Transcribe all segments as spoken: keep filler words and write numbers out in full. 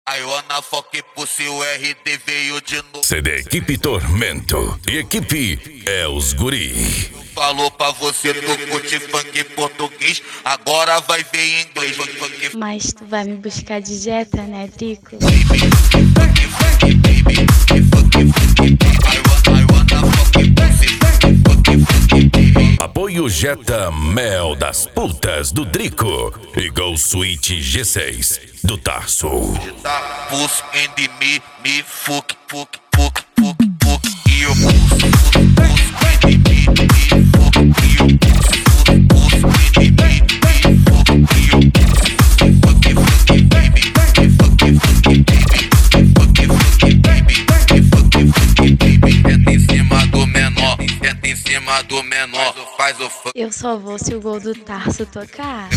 I wanna fuck pussy, o R D veio de novo. C D Equipe Tormento e equipe é os guri. Falou pra você, tu curte funk português, agora vai ver em inglês. Mas tu vai me buscar de Jetta, né, Drico? Apoio Jetta Mel das Putas do Drico e Go Suite G seis do Tarso. Tá, puss and me, me fuck, fuck, fuck, fuck, fuck. E eu puss, puss and me, me fuck. E eu puss, puss and me, me fuck. E eu puss, fuck, fuck, baby, fuck, fuck, baby, fuck, fuck, baby, fuck, fuck, baby. Tenta em cima do menor, tenta em cima do menor, faz o fuck. Eu só vou se o gol do Tarso tocar.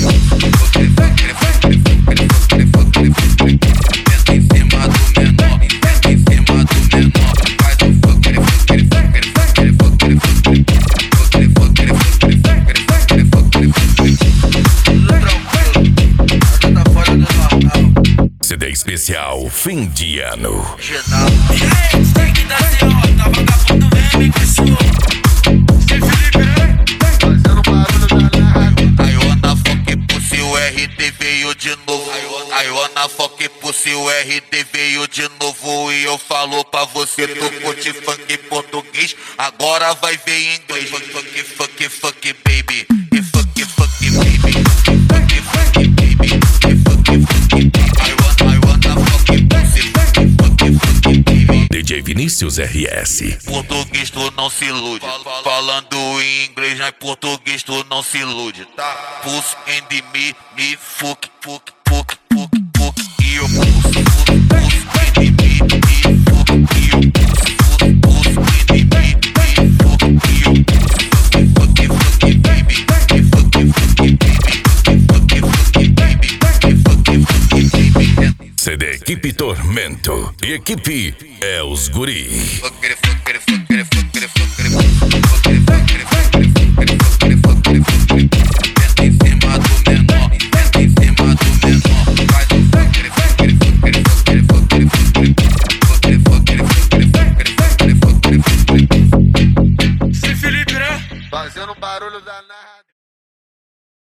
C D especial fim de ano. R D veio de novo. I wanna fuck pussy, o R D veio de novo. E eu falo pra você, tu curte funk português, agora vai ver em inglês. Fuck, fuck, fuck, baby. E fuck, fuck, baby. Fuck, fuck, baby. E fuck, fuck, I wanna, I wanna fuck pussy. Fuck, fuck, baby. D J Vinícius R S. Português tu não se ilude, falando em inglês, mas português tu não se ilude, tá? Puss and me, me fuck, fuck, fuck, fuck, fuck. E eu puss, puss and me, me fuck. E eu puss, puss and me, me fuck. E eu puss, fuck, fuck, baby, fuck, fuck, baby, fuck, fuck, baby, fuck, fuck, baby. C D Equipe Tormento e equipe é os guri. Fuck it, fuck it, fuck it.